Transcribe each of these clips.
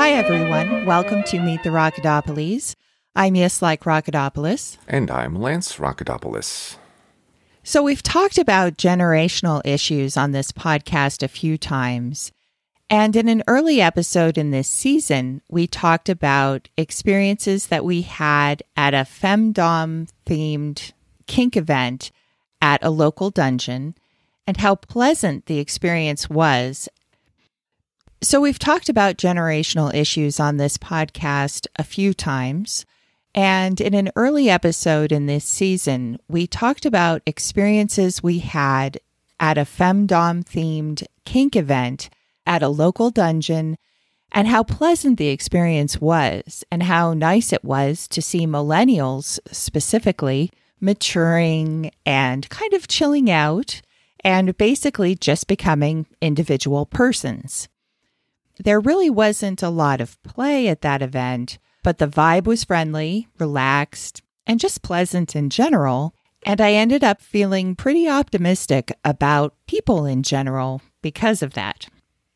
Hi, everyone. Welcome to Meet the Rockadopolis. I'm Like Rockadopoulos. And I'm Lance Rockadopoulos. So we've talked about generational issues on this podcast a few times. And in an early episode in this season, we talked about experiences that we had at a femdom-themed kink event at a local dungeon and how pleasant the experience was. So we've talked about generational issues on this podcast a few times. And in an early episode in this season, we talked about experiences we had at a femdom-themed kink event at a local dungeon and how pleasant the experience was and how nice it was to see millennials specifically maturing and kind of chilling out and basically just becoming individual persons. There really wasn't a lot of play at that event, but the vibe was friendly, relaxed, and just pleasant in general. And I ended up feeling pretty optimistic about people in general because of that.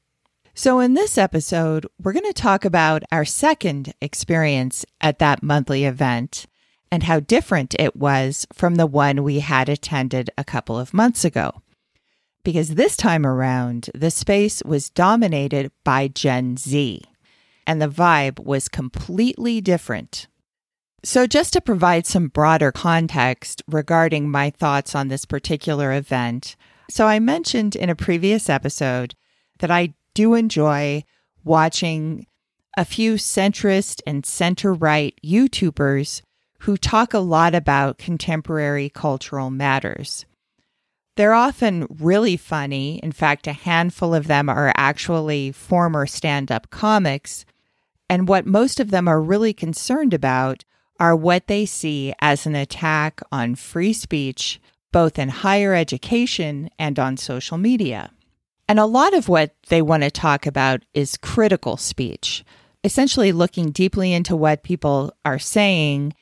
So in this episode, we're going to talk about our second experience at that monthly event and how different it was from the one we had attended a couple of months ago. Because this time around, the space was dominated by Gen Z, and the vibe was completely different. So just to provide some broader context regarding my thoughts on this particular event, so I mentioned in a previous episode that I do enjoy watching a few centrist and center-right YouTubers who talk a lot about contemporary cultural matters. They're often really funny. In fact, a handful of them are actually former stand-up comics. And what most of them are really concerned about are what they see as an attack on free speech, both in higher education and on social media. And a lot of what they want to talk about is critical speech, essentially looking deeply into what people are saying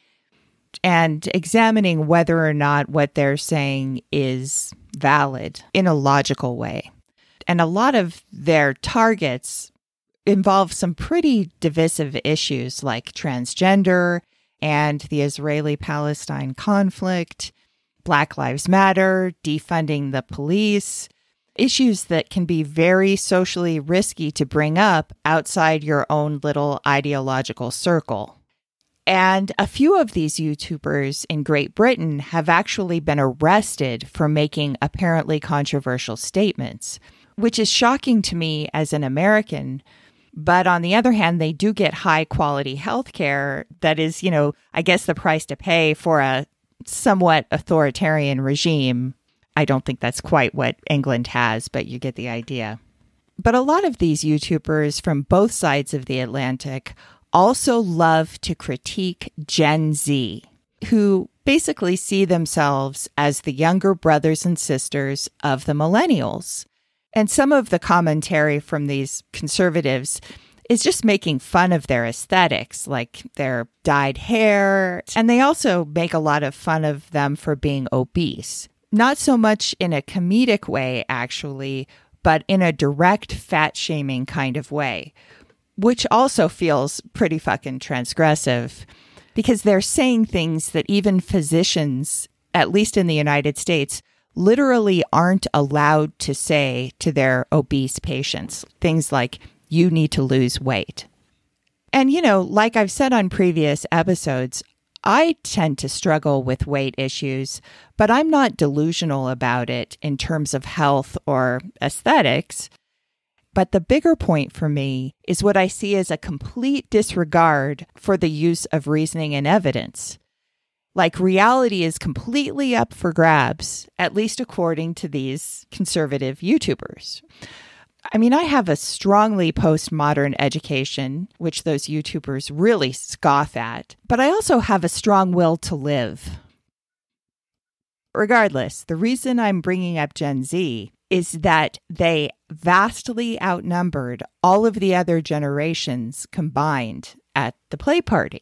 and examining whether or not what they're saying is valid in a logical way. And a lot of their targets involve some pretty divisive issues like transgender and the Israeli-Palestine conflict, Black Lives Matter, defunding the police, issues that can be very socially risky to bring up outside your own little ideological circle. And a few of these YouTubers in Great Britain have actually been arrested for making apparently controversial statements, which is shocking to me as an American. But on the other hand, they do get high quality healthcare that is, I guess the price to pay for a somewhat authoritarian regime. I don't think that's quite what England has, but you get the idea. But a lot of these YouTubers from both sides of the Atlantic also love to critique Gen Z, who basically see themselves as the younger brothers and sisters of the millennials. And some of the commentary from these conservatives is just making fun of their aesthetics, like their dyed hair. And they also make a lot of fun of them for being obese. Not so much in a comedic way, actually, but in a direct fat-shaming kind of way, which also feels pretty fucking transgressive because they're saying things that even physicians, at least in the United States, literally aren't allowed to say to their obese patients. Things like, you need to lose weight. And, like I've said on previous episodes, I tend to struggle with weight issues, but I'm not delusional about it in terms of health or aesthetics. But the bigger point for me is what I see as a complete disregard for the use of reasoning and evidence. Like reality is completely up for grabs, at least according to these conservative YouTubers. I mean, I have a strongly postmodern education, which those YouTubers really scoff at, but I also have a strong will to live. Regardless, the reason I'm bringing up Gen Z is that they vastly outnumbered all of the other generations combined at the play party.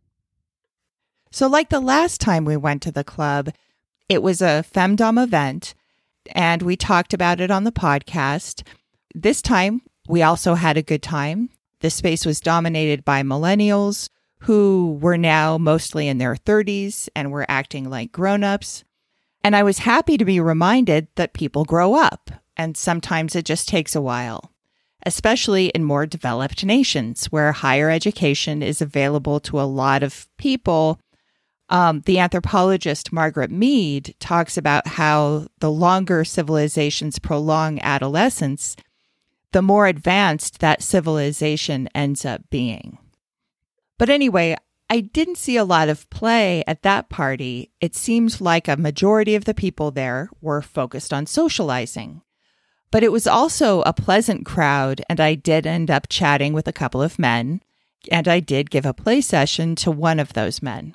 So like the last time we went to the club, it was a femdom event, and we talked about it on the podcast. This time, we also had a good time. The space was dominated by millennials who were now mostly in their 30s and were acting like grown-ups. And I was happy to be reminded that people grow up, and sometimes it just takes a while, especially in more developed nations where higher education is available to a lot of people. The anthropologist Margaret Mead talks about how the longer civilizations prolong adolescence, the more advanced that civilization ends up being. But anyway, I didn't see a lot of play at that party. It seemed like a majority of the people there were focused on socializing. But it was also a pleasant crowd, and I did end up chatting with a couple of men, and I did give a play session to one of those men.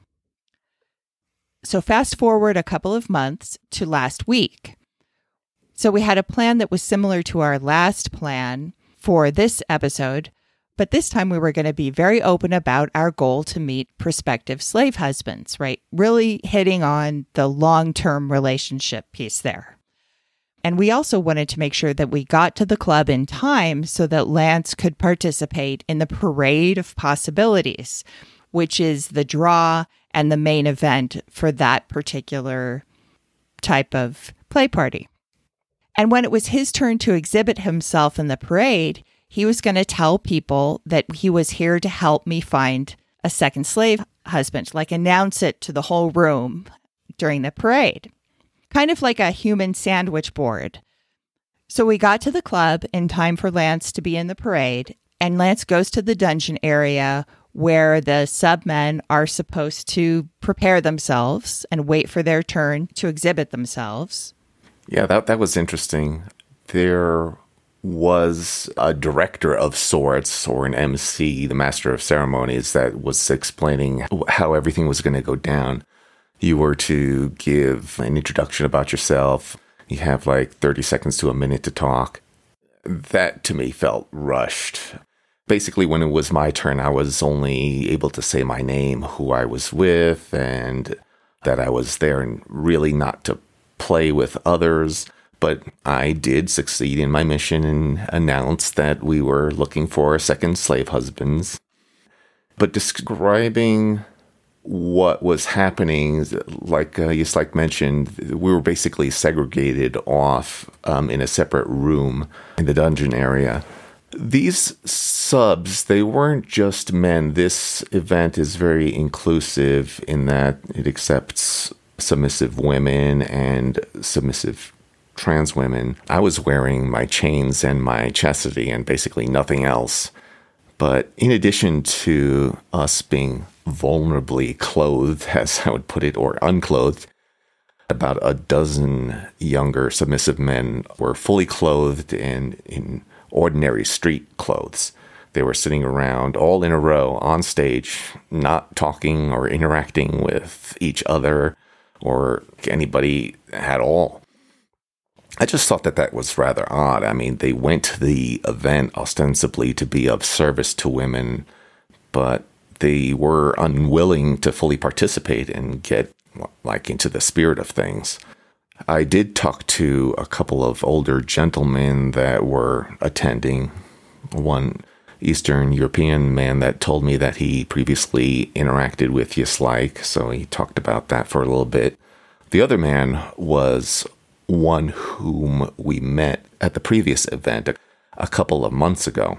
So fast forward a couple of months to last week. So we had a plan that was similar to our last plan for this episode, but this time we were going to be very open about our goal to meet prospective slave husbands, right? Really hitting on the long-term relationship piece there. And we also wanted to make sure that we got to the club in time so that Lance could participate in the parade of possibilities, which is the draw and the main event for that particular type of play party. And when it was his turn to exhibit himself in the parade, he was going to tell people that he was here to help me find a second slave husband, like announce it to the whole room during the parade, kind of like a human sandwich board. So we got to the club in time for Lance to be in the parade, and Lance goes to the dungeon area where the submen are supposed to prepare themselves and wait for their turn to exhibit themselves. Yeah, that was interesting. There was a director of sorts, or an MC, the master of ceremonies, that was explaining how everything was going to go down. You were to give an introduction about yourself. You have like 30 seconds to a minute to talk. That to me felt rushed. Basically, when it was my turn, I was only able to say my name, who I was with, and that I was there, and really not to play with others. But I did succeed in my mission and announced that we were looking for second slave husbands. But describing what was happening, like Yislak mentioned, we were basically segregated off in a separate room in the dungeon area. These subs, they weren't just men. This event is very inclusive in that it accepts submissive women and submissive trans women. I was wearing my chains and my chastity and basically nothing else. But in addition to us being vulnerably clothed, as I would put it, or unclothed, about a dozen younger submissive men were fully clothed and in ordinary street clothes. They were sitting around all in a row on stage, not talking or interacting with each other or anybody at all. I just thought that was rather odd. I mean, they went to the event ostensibly to be of service to women, but they were unwilling to fully participate and get into the spirit of things. I did talk to a couple of older gentlemen that were attending. One Eastern European man that told me that he previously interacted with Yislak, so he talked about that for a little bit. The other man was one whom we met at the previous event a couple of months ago.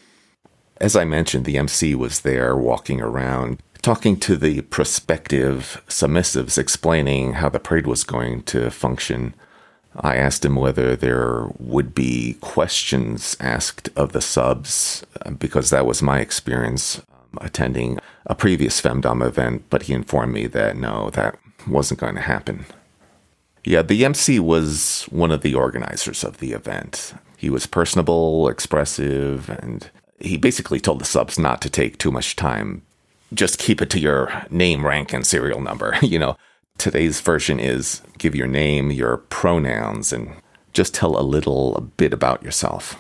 As I mentioned, the MC was there walking around, talking to the prospective submissives, explaining how the parade was going to function. I asked him whether there would be questions asked of the subs, because that was my experience attending a previous Femdom event, but he informed me that no, that wasn't going to happen. Yeah, the MC was one of the organizers of the event. He was personable, expressive, and he basically told the subs not to take too much time. Just keep it to your name, rank, and serial number. Today's version is give your name, your pronouns, and just tell a bit about yourself.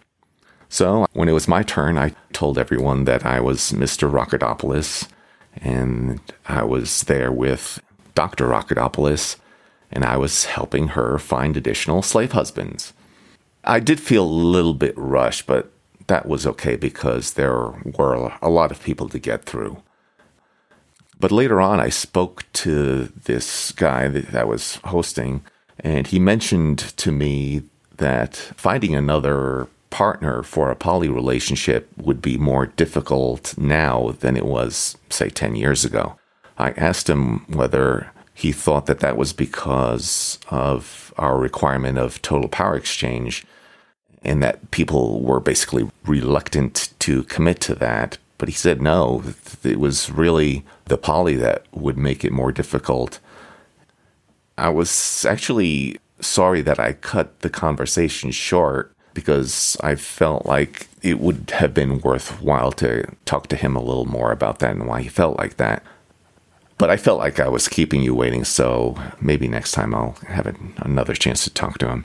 So when it was my turn, I told everyone that I was Mr. Rockodopoulos, and I was there with Dr. Rockodopoulos, and I was helping her find additional slave husbands. I did feel a little bit rushed, but that was okay because there were a lot of people to get through. But later on, I spoke to this guy that was hosting, and he mentioned to me that finding another partner for a poly relationship would be more difficult now than it was, say, 10 years ago. I asked him whether he thought that that was because of our requirement of total power exchange and that people were basically reluctant to commit to that. But he said no, it was really the poly that would make it more difficult. I was actually sorry that I cut the conversation short because I felt like it would have been worthwhile to talk to him a little more about that and why he felt like that. But I felt like I was keeping you waiting, so maybe next time I'll have another chance to talk to him.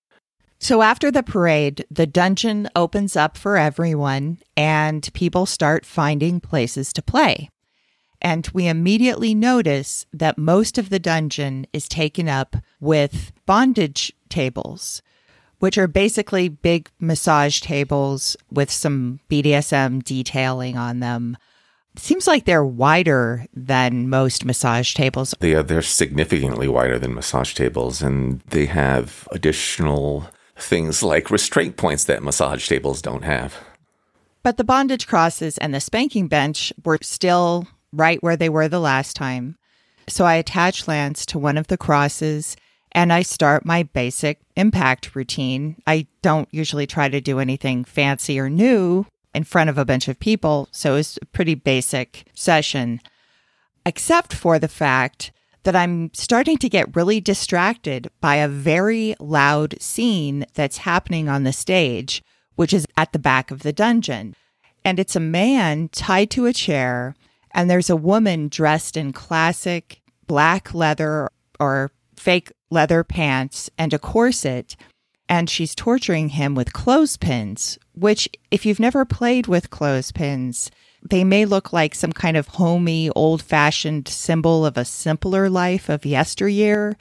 So after the parade, the dungeon opens up for everyone and people start finding places to play. And we immediately notice that most of the dungeon is taken up with bondage tables, which are basically big massage tables with some BDSM detailing on them. Seems like they're wider than most massage tables. They're significantly wider than massage tables, and they have additional things like restraint points that massage tables don't have. But the bondage crosses and the spanking bench were still right where they were the last time. So I attach Lance to one of the crosses and I start my basic impact routine. I don't usually try to do anything fancy or new in front of a bunch of people, so it's a pretty basic session, except for the fact that I'm starting to get really distracted by a very loud scene that's happening on the stage, which is at the back of the dungeon. And it's a man tied to a chair, and there's a woman dressed in classic black leather or fake leather pants and a corset, and she's torturing him with clothespins, which, if you've never played with clothespins, they may look like some kind of homey, old-fashioned symbol of a simpler life of yesteryear,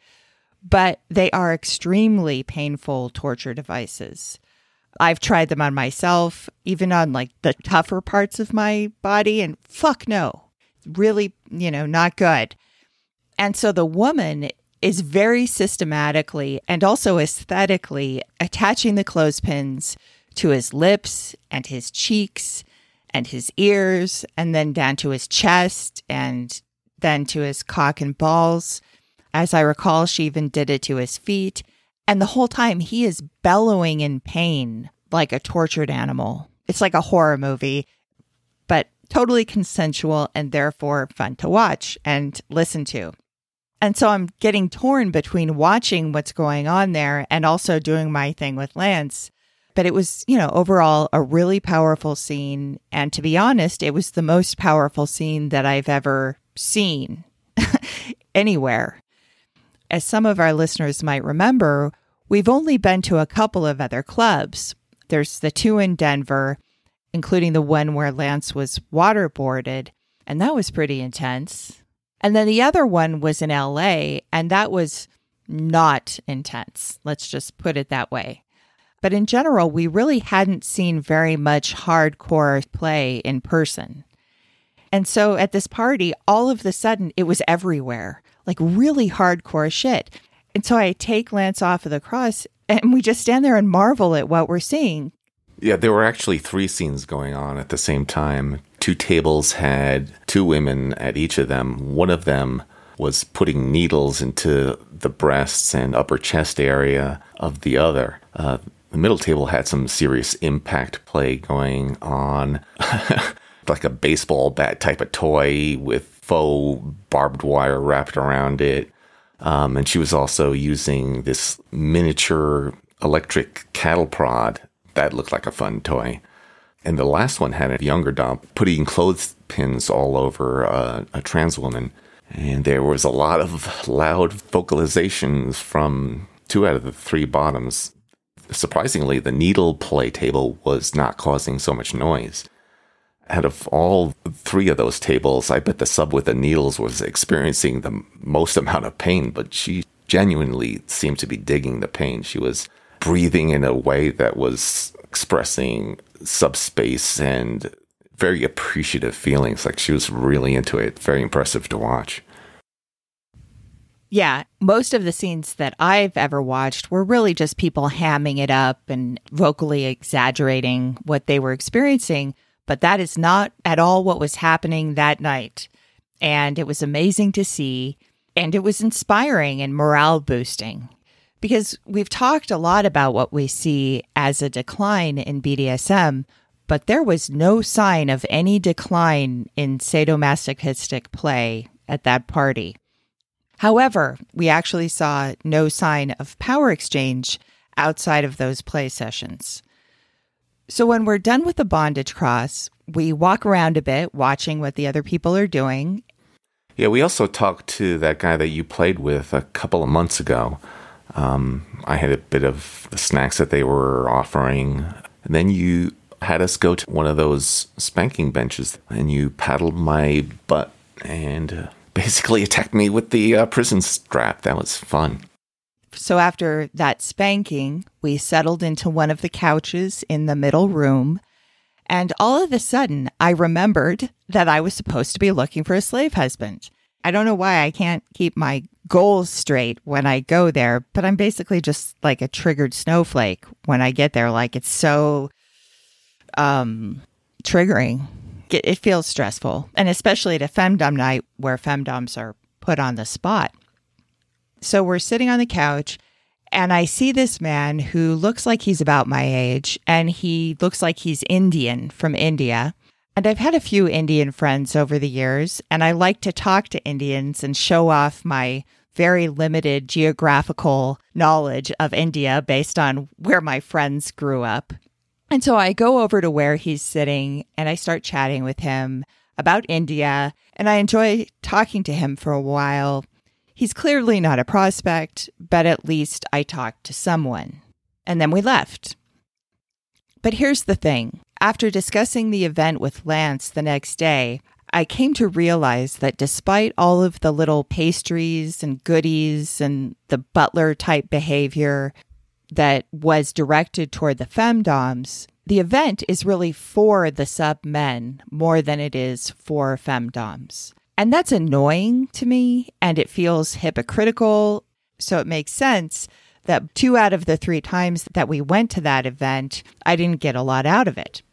but they are extremely painful torture devices. I've tried them on myself, even on like the tougher parts of my body, and fuck no. Really, not good. And so the woman is very systematically and also aesthetically attaching the clothespins to his lips and his cheeks and his ears, and then down to his chest, and then to his cock and balls. As I recall, she even did it to his feet. And the whole time he is bellowing in pain like a tortured animal. It's like a horror movie, but totally consensual and therefore fun to watch and listen to. And so I'm getting torn between watching what's going on there and also doing my thing with Lance. But it was, overall a really powerful scene. And to be honest, it was the most powerful scene that I've ever seen anywhere. As some of our listeners might remember, we've only been to a couple of other clubs. There's the two in Denver, including the one where Lance was waterboarded, and that was pretty intense. And then the other one was in LA, and that was not intense. Let's just put it that way. But in general, we really hadn't seen very much hardcore play in person. And so at this party, all of a sudden, it was everywhere, like really hardcore shit. And so I take Lance off of the cross, and we just stand there and marvel at what we're seeing. Yeah, there were actually 3 scenes going on at the same time. 2 tables had 2 women at each of them. One of them was putting needles into the breasts and upper chest area of the other. The middle table had some serious impact play going on, like a baseball bat type of toy with faux barbed wire wrapped around it. And she was also using this miniature electric cattle prod that looked like a fun toy. And the last one had a younger doll putting clothespins all over a trans woman. And there was a lot of loud vocalizations from 2 out of the 3 bottoms. Surprisingly, the needle play table was not causing so much noise. Out of all 3 of those tables, I bet the sub with the needles was experiencing the most amount of pain, but she genuinely seemed to be digging the pain. She was breathing in a way that was expressing subspace and very appreciative feelings. Like she was really into it. Very impressive to watch. Yeah, most of the scenes that I've ever watched were really just people hamming it up and vocally exaggerating what they were experiencing, but that is not at all what was happening that night. And it was amazing to see, and it was inspiring and morale boosting. Because we've talked a lot about what we see as a decline in BDSM, but there was no sign of any decline in sadomasochistic play at that party. However, we actually saw no sign of power exchange outside of those play sessions. So when we're done with the bondage cross, we walk around a bit, watching what the other people are doing. Yeah, we also talked to that guy that you played with a couple of months ago. I had a bit of the snacks that they were offering. And then you had us go to one of those spanking benches, and you paddled my butt and basically attacked me with the prison strap. That was fun. So after that spanking, we settled into one of the couches in the middle room. And all of a sudden, I remembered that I was supposed to be looking for a slave husband. I don't know why I can't keep my goals straight when I go there, but I'm basically just like a triggered snowflake when I get there. Like, it's so triggering. It feels stressful, and especially at a femdom night where femdoms are put on the spot. So we're sitting on the couch, and I see this man who looks like he's about my age, and he looks like he's Indian from India. And I've had a few Indian friends over the years, and I like to talk to Indians and show off my very limited geographical knowledge of India based on where my friends grew up. And so I go over to where he's sitting and I start chatting with him about India, and I enjoy talking to him for a while. He's clearly not a prospect, but at least I talked to someone. And then we left. But here's the thing. After discussing the event with Lance the next day, I came to realize that despite all of the little pastries and goodies and the butler-type behavior that was directed toward the femdoms, the event is really for the sub-men more than it is for femdoms. And that's annoying to me, and it feels hypocritical, so it makes sense that 2 out of the 3 times that we went to that event, I didn't get a lot out of it.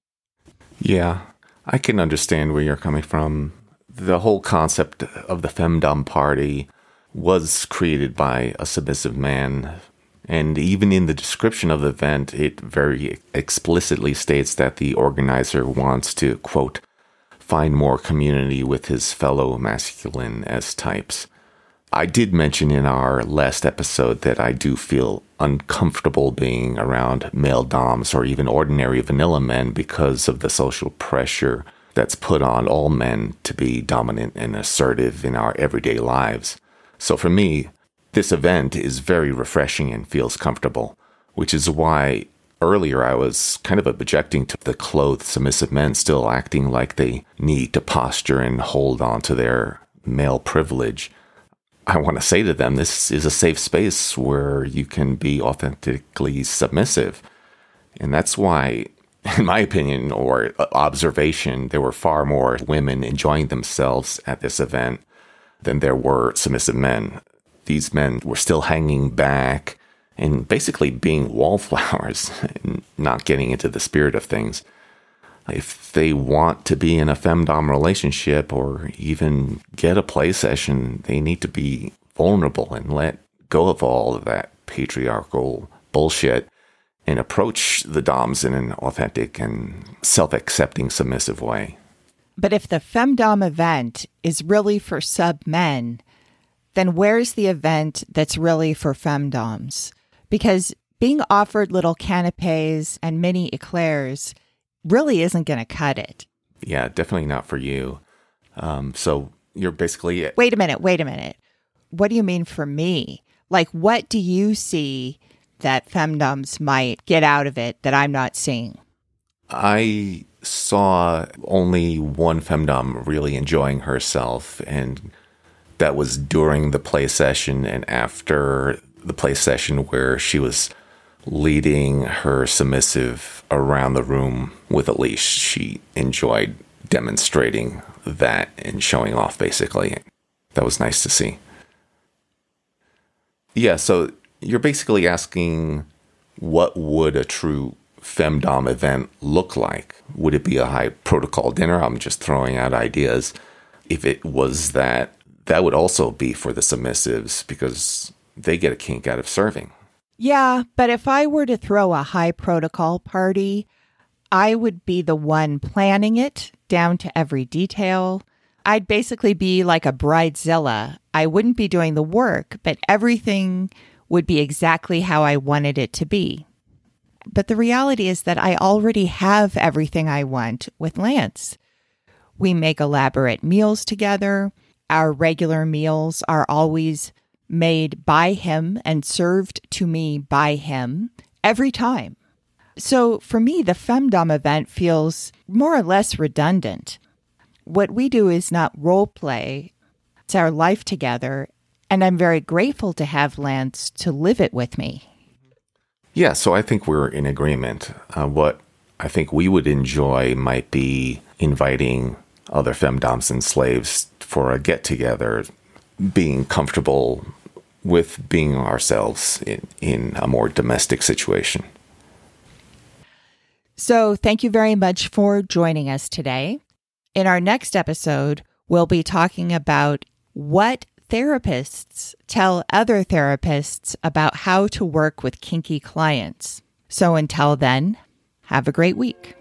Yeah, I can understand where you're coming from. The whole concept of the femdom party was created by a submissive man. And even in the description of the event, it very explicitly states that the organizer wants to, quote, find more community with his fellow masculine S-types. I did mention in our last episode that I do feel uncomfortable being around male doms or even ordinary vanilla men because of the social pressure that's put on all men to be dominant and assertive in our everyday lives. So for me, this event is very refreshing and feels comfortable, which is why earlier I was kind of objecting to the clothed submissive men still acting like they need to posture and hold on to their male privilege. I want to say to them, this is a safe space where you can be authentically submissive. And that's why, in my opinion or observation, there were far more women enjoying themselves at this event than there were submissive men. These men were still hanging back and basically being wallflowers and not getting into the spirit of things. If they want to be in a femdom relationship or even get a play session, they need to be vulnerable and let go of all of that patriarchal bullshit and approach the doms in an authentic and self-accepting, submissive way. But if the femdom event is really for sub-men, then where's the event that's really for femdoms? Because being offered little canapes and mini eclairs really isn't going to cut it. Yeah, definitely not for you. So you're basically... Wait a minute. What do you mean for me? Like, what do you see that femdoms might get out of it that I'm not seeing? I saw only one femdom really enjoying herself, and that was during the play session and after the play session where she was leading her submissive around the room with a leash. She enjoyed demonstrating that and showing off, basically. That was nice to see. Yeah, so you're basically asking, what would a true femdom event look like? Would it be a high protocol dinner? I'm just throwing out ideas. If it was that would also be for the submissives because they get a kink out of serving. Yeah, but if I were to throw a high protocol party, I would be the one planning it down to every detail. I'd basically be like a bridezilla. I wouldn't be doing the work, but everything would be exactly how I wanted it to be. But the reality is that I already have everything I want with Lance. We make elaborate meals together. Our regular meals are always made by him and served to me by him every time. So for me, the femdom event feels more or less redundant. What we do is not role play. It's our life together. And I'm very grateful to have Lance to live it with me. Yeah, so I think we're in agreement. What I think we would enjoy might be inviting other femdoms and slaves for a get-together, being comfortable with being ourselves in a more domestic situation. So thank you very much for joining us today. In our next episode, we'll be talking about what therapists tell other therapists about how to work with kinky clients. So until then, have a great week.